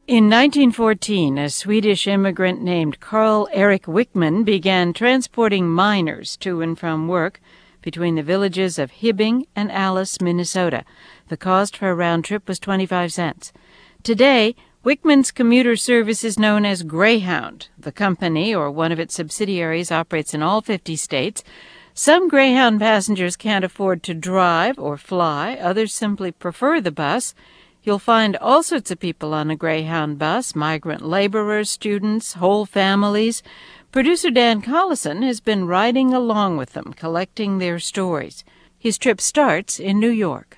In 1914, a Swedish immigrant named Carl Eric Wickman began transporting miners to and from work between the villages of Hibbing and Alice, Minnesota. The cost for a round trip was 25 cents. Today, Wickman's commuter service is known as Greyhound. The company, or one of its subsidiaries, operates in all 50 states. Some Greyhound passengers can't afford to drive or fly. Others simply prefer the bus. You'll find all sorts of people on a Greyhound bus: migrant laborers, students, whole families. Producer Dan Collison has been riding along with them, collecting their stories. His trip starts in New York.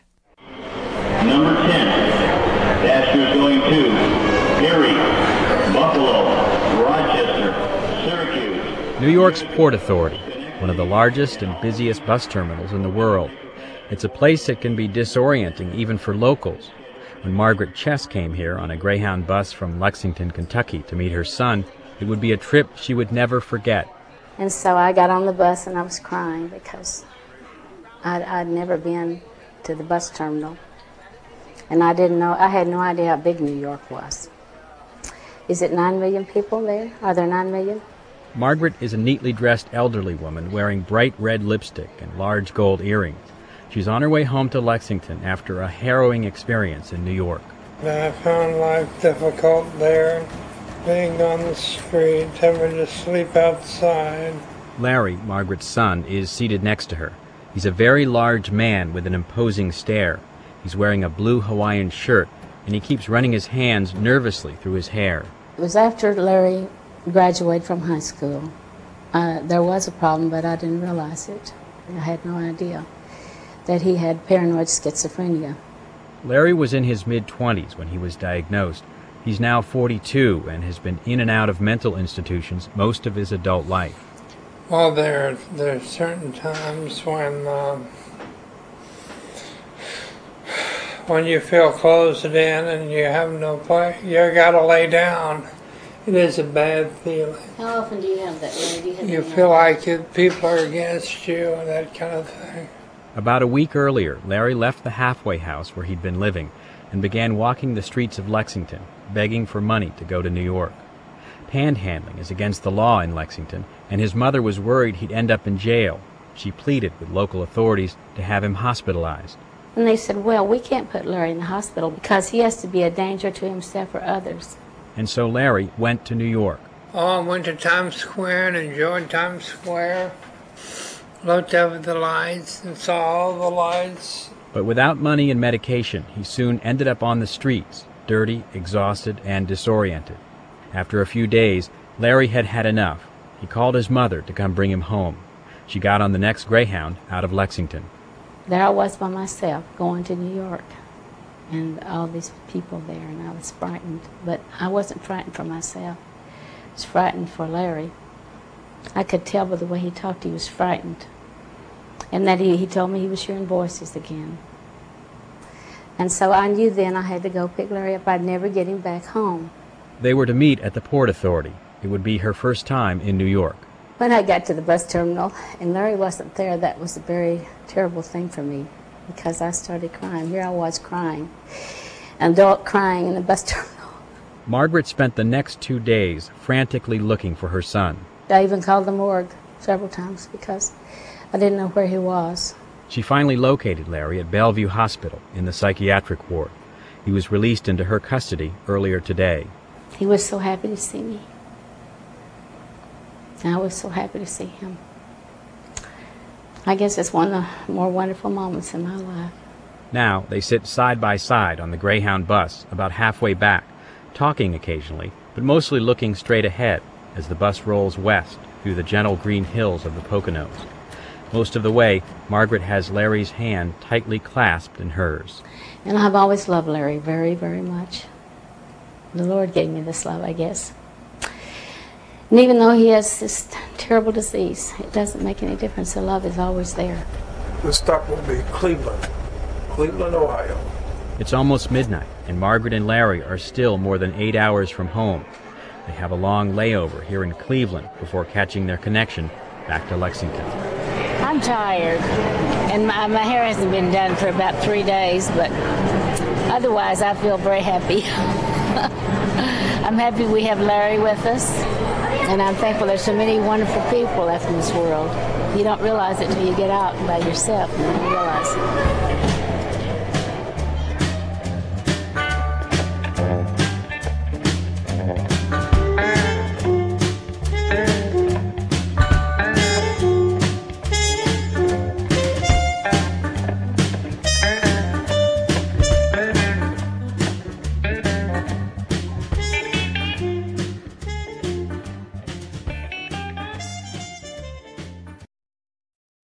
Number 10, Dashers going to Erie, Buffalo, Rochester, Syracuse. New York's Port Authority, one of the largest and busiest bus terminals in the world. It's a place that can be disorienting even for locals. When Margaret Chess came here on a Greyhound bus from Lexington, Kentucky to meet her son, it would be a trip she would never forget. And so I got on the bus and I was crying because I'd never been to the bus terminal. And I had no idea how big New York was. Is it 9 million people there? Are there 9 million? Margaret is a neatly dressed elderly woman wearing bright red lipstick and large gold earrings. She's on her way home to Lexington after a harrowing experience in New York. I found life difficult there, being on the street, having to sleep outside. Larry, Margaret's son, is seated next to her. He's a very large man with an imposing stare. He's wearing a blue Hawaiian shirt, and he keeps running his hands nervously through his hair. It was after Larry graduated from high school. There was a problem, but I didn't realize it. I had no idea that he had paranoid schizophrenia. Larry was in his mid-20s when he was diagnosed. He's now 42 and has been in and out of mental institutions most of his adult life. Well, there are certain times when you feel closed in and you have no place, you gotta lay down. It is a bad feeling. How often do you have that, Larry? You feel like people are against you and that kind of thing. About a week earlier, Larry left the halfway house where he'd been living and began walking the streets of Lexington, begging for money to go to New York. Panhandling is against the law in Lexington, and his mother was worried he'd end up in jail. She pleaded with local authorities to have him hospitalized. And they said, well, we can't put Larry in the hospital because he has to be a danger to himself or others. And so Larry went to New York. Oh, I went to Times Square and enjoyed Times Square. Looked over the lights and saw all the lights. But without money and medication, he soon ended up on the streets, dirty, exhausted, and disoriented. After a few days, Larry had had enough. He called his mother to come bring him home. She got on the next Greyhound out of Lexington. There I was by myself, going to New York, and all these people there, and I was frightened. But I wasn't frightened for myself. I was frightened for Larry. I could tell by the way he talked he was frightened. And that he told me he was hearing voices again. And so I knew then I had to go pick Larry up. I'd never get him back home. They were to meet at the Port Authority. It would be her first time in New York. When I got to the bus terminal and Larry wasn't there, that was a very terrible thing for me because I started crying. Here I was crying, an adult crying in the bus terminal. Margaret spent the next 2 days frantically looking for her son. I even called the morgue several times because I didn't know where he was. She finally located Larry at Bellevue Hospital in the psychiatric ward. He was released into her custody earlier today. He was so happy to see me. I was so happy to see him. I guess it's one of the more wonderful moments in my life. Now they sit side by side on the Greyhound bus about halfway back, talking occasionally, but mostly looking straight ahead as the bus rolls west through the gentle green hills of the Poconos. Most of the way, Margaret has Larry's hand tightly clasped in hers. And I've always loved Larry very, very much. The Lord gave me this love, I guess. And even though he has this terrible disease, it doesn't make any difference. The love is always there. The stop will be Cleveland, Ohio. It's almost midnight, and Margaret and Larry are still more than 8 hours from home. They have a long layover here in Cleveland before catching their connection back to Lexington. I'm tired, and my hair hasn't been done for about 3 days, but otherwise I feel very happy. I'm happy we have Larry with us, and I'm thankful there's so many wonderful people left in this world. You don't realize it till you get out by yourself, and then you realize it.